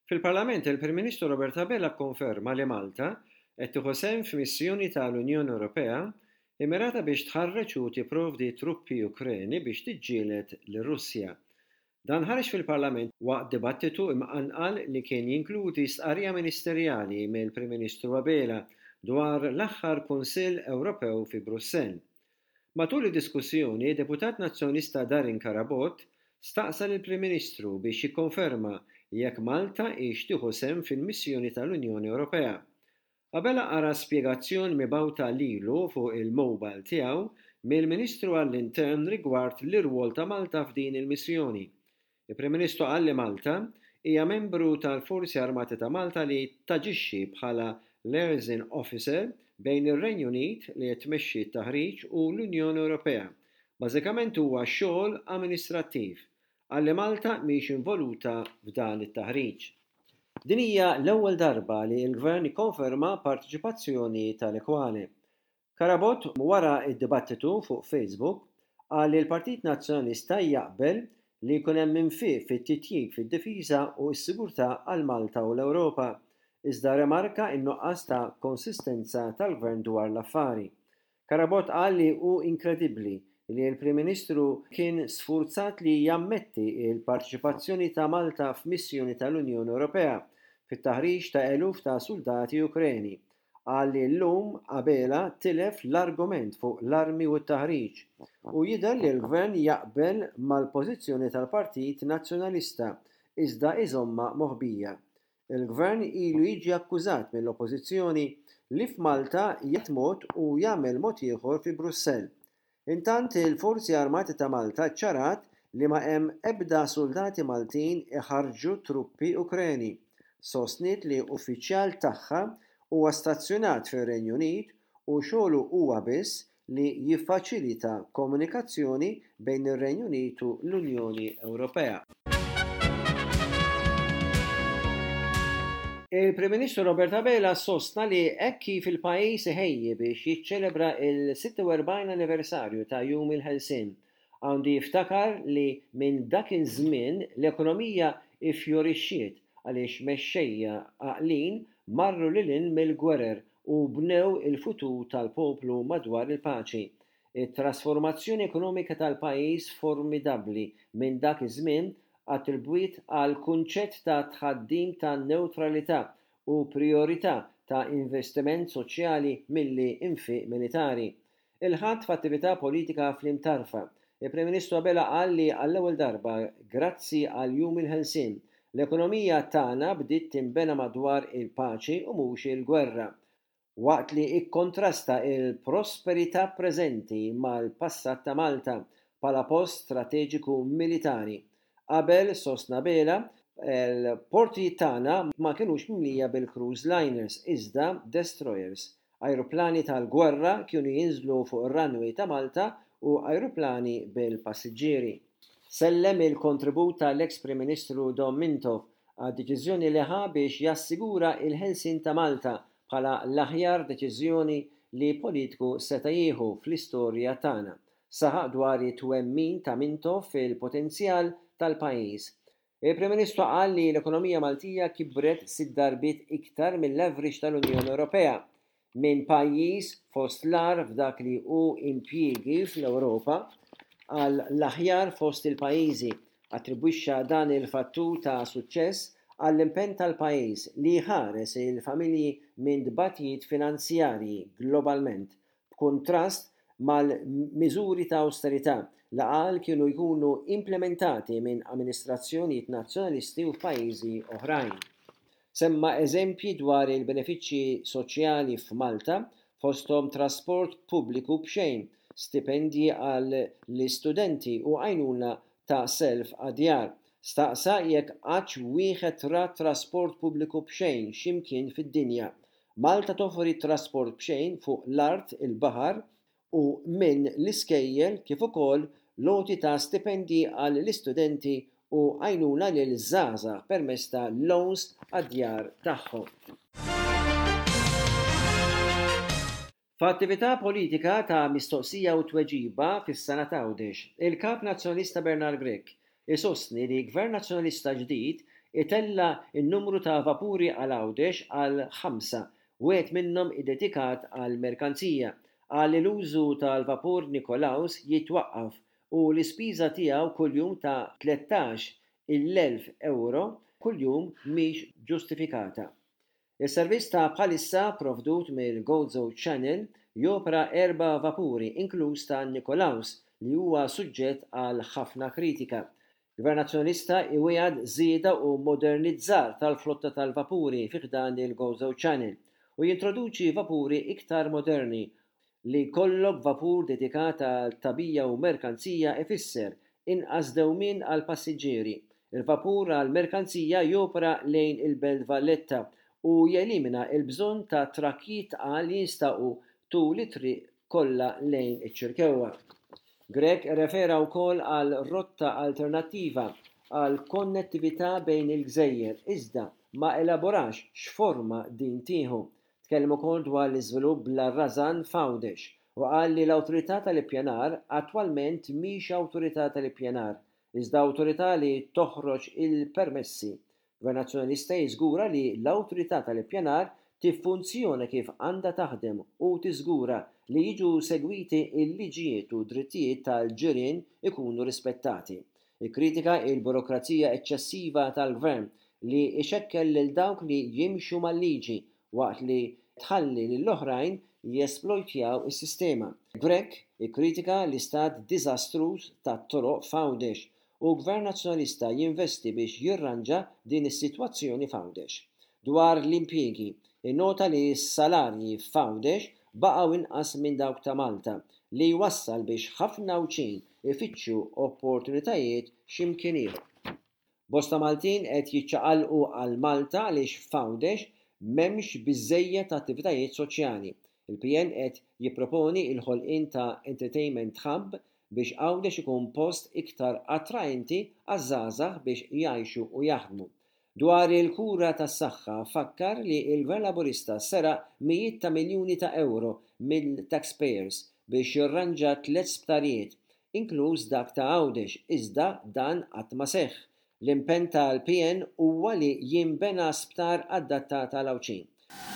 Fil-Parlament, il-Prim Ministru Robert Abela kkonferma li Malta qed tieħu sehem f'missjoni tal-Unjoni Ewropea immirata biex tħarreġ u tipprovdi truppi Ukreni biex tiġġieled lir-Russja. Dan ħareġ fil-Parlament waqt dibattitu imqanqal li kien jinkludi stqarrija ministerjali mill-Prim Ministru Abela dwar l-aħħar Kunsill Ewropew fi Brussell. Matul id-diskussjoni, deputat nazzjonista Darin Karabot staqsa lill-Prim Ministru biex jikkonferma jekk Malta hix tieħu sehem fil-missjoni tal-Unjoni Ewropea. Abela qara spjegazzjoni mibgħuta lilu fuq il-mowbile tiegħu mill-Ministru għall-Intern rigward l-irwol ta' Malta f'din il-missjoni. Il-Prim Ministru qal li Malta hija membru tal-Forzi Armati ta' Malta li taġixxi bħala liaison officer bejn ir-Renju Unit li qed tmexxi t-taħriġ u l-Unjoni Ewropea. Bażikament huwa xogħol amministrattiv għalli Malta mhix involuta f'dan it-taħriġ. Din hija l-ewwel darba li l-Gvern ikkonferma partiċipazzjoni tal-Ekwale. Karabot wara d-dibattitu fuq Facebook qal li l-Partit Nazzjonista jaqbel li jkun hemm infiq fit-titjib fid-difiża u s-sigurtà għal Malta u l-Ewropa, iżda remarka n-nuqqas ta' konsistenza tal-Gvern dwar l-affari. Karabot qal li hu inkredibbli li l-Prim Ministru kien sfurzat li jammetti il-parċipazzjoni ta' Malta f'missjoni tal-Unjoni Ewropea fit-taħriġ ta' eluf ta' soldati Ukreni. Qal li llum Abela tilef l-argument fuq l-armi u t-taħriġ u jidher li l-Gvern jaqbel mal-pożizzjoni tal-Partit Nazzjonalista iżda iżomma moħbija. Il-Gvern ilu jiġi akkużat mill-Oppożizzjoni li f'Malta jitmod u jagħmel mod ieħor fi Brussell. Intant il-Forzi Armati ta' Malta ċarat li ma hemm ebda soldati Maltin iħarġu truppi Ukreni. Sostniet li uffiċjal tagħha huwa stazzjonat fir-Renju Unit u xogħlu huwa biss li jiffaċilita komunikazzjoni bejn ir-Renju Unit u l-Unjoni Ewropea. Il-Prim Ministru Robert Abela sostna li hekk kif il-pajjiż iħejji biex jiċċelebra il-46 anniversarju ta' Jum il-Ħelsien għandu jiftakar li minn dak iż-żmien l-ekonomija iffjorixxiet għaliex mexxejja għaqlin marru lil mill-gwerer u bnew il-futur tal-poplu madwar il-paċi. It-trasformazzjoni ekonomika tal-pajjiż formidabbli minn dak iż-żmien attribwit għal kunċett ta' tħaddim ta' neutralità u priorità ta' investiment soċjali milli infiq militari. Il-ħadd f'attività politika fl-imtarfa. Il-Prim Ministru Abela qal li għall-ewwel darba grazzi għal Jum il-Ħelsien l-ekonomija tagħna bdiet tinbena madwar il-paċi u mhux il-gwerra. Waqt li ikkontrasta il-prosperità preżenti mal-passat ta' Malta bħala post strateġiku militari. Qabel sostna Abela, l-porti tagħna ma kinux mimlija bil-cruise liners iżda destroyers. Ajruplani tal-gwerra kienu jinżlu fuq ir-runway ta' Malta u ajruplani bil-passiġġieri. Sellem il-kontribut tal-ex Prim Ministru Dom Mintov għad-deċiżjoni li ħa biex jassigura il-ħelsien ta' Malta bħala l-aħjar deċiżjoni li politiku seta' jieħu fl-istorja tagħna. Saħaq dwar it-twemmin ta' Mintov fil-potenzjal tal-pajjiż. Il-Prim Ministru qal li l-ekonomija Maltija kibret 6 darbiet iktar mill-leverage tal-Unjoni Ewropea minn pajjiż fost l-ar f'dak li hu impjiegi fl-Ewropa għal l-aħjar fost il-pajjiżi. Attribwixxa dan il-fattur ta' suċċess għall-impenn tal-pajjiż li ħares il-familji minn dbattijiet finanzjarji globalment b'kuntrast mal-miżuri ta' austerità li qal kienu jkunu implementati minn amministrazzjonijiet nazzjonalisti u f'pajjiżi oħrajn. Semma eżempji dwar il-benefiċċji soċjali f'Malta fosthom trasport pubbliku b'xejn, stipendji għall-istudenti u għajnuna ta' self għad-djar. Staqsa jekk għadx wieħed ra trasport pubbliku b'xejn x'imkien fid-dinja. Malta toffri trasport b'xejn fuq l-art, il-baħar u minn l-iskejjel kif ukoll loti ta' stipendji għall-istudenti u għajnuna lil żgħażagħ permezz ta' loans għad-djar tagħhom. F'attività politika ta' mistoqsija u tweġiba fis-sena ta' għawdex, il-Kap Nazzjonalista Bernard Grech isostni li Gvern Nazzjonalista ġdid itella n-numru ta' vapuri għal Għawdex għal 5, wieħed minnhom iddedikat għal merkanzija għal l-użu tal-vapur Nikolaus jitwaqqaf u l-ispiża tiegħu kuljum ta' 13,000 euro kuljum mhix ġustifikata. Is-servizz ta' bħalissa provdut mill-Gozo Channel jopra 4 vapuri inkluż ta' Nikolaus li huwa suġġett għal ħafna kritika. Gvern Nazzjonalista iwiegħed żieda u modernizzar tal-flotta tal-vapuri fih dan il-Gozo Channel u jintroduċi vapuri iktar moderni li jkollok vapur dedikat għal tabija u merkanzija ifisser inqas dewmien għal passiġġieri. Il-vapur għal merkanzija jopra lejn il-Belt Valletta u jelimina il-bżonn ta' trakkijiet għal jinstaqu tul it-triq kollha lejn iċ-Ċirkewwa. Grech refera wkoll għal rotta alternattiva għal konnettività bejn il-Gżejjer iżda ma elaborax x'forma din tieħu. Tkellem ukoll dwar l-iżvilupp bl-Arrazan f'Għawdex u qal li l-Awtorità tal-Ippjanar attwalment mhix awtorità tal-ippjanar, iżda awtorità li toħroġ il-permessi. Gvern Nazzjonalista jiżgura li l-Awtorità tal-Ippjanar tiffunzjona kif għandha taħdem u tiżgura li jiġu segwiti il-liġijiet u drittijiet tal-ġirien ikunu rispettati. Ikkritika il-burokrazija eċċessiva tal-gvern li ixekkel lil dawk li jimxu mal-liġi waqt li tħalli lill-oħrajn jesplojtjaw is-sistema. Grech ikkritika l-istat diżastruż tat-toroq f'Għawdex u Gvern Nazzjonalista jinvesti biex jirranġa din is-sitwazzjoni f'Għawdex. Dwar l-impjiegi, innota li s-salarji f'Għawdex baqgħu inqas minn dawk ta' Malta li jwassal biex ħafna wċin ifittxu opportunitajiet x'imkien ieħor. Bosta Maltin qed jiċċaqalqu għal Malta għaliex f'Għawdex m'hemmx biżżejjed attivitajiet soċjali. Il-PN qed jipproponi l-ħolqien ta' Entertainment Hub biex Għawdex ikun post iktar attraenti għaż-żgħażagħ biex jgħixu u jaħdmu. Dwar il-kura tas-saħħa fakkar li l-Gvern Laburista seraq mijiet ta' miljuni ta' euro mill-taxpayers biex jirranġa 3 sptarijiet, inkluż dak ta' Għawdex, iżda dan qatt ma seħħ. L-impenn tal-PN huwa li jinbena sptar adattat għal Awċin.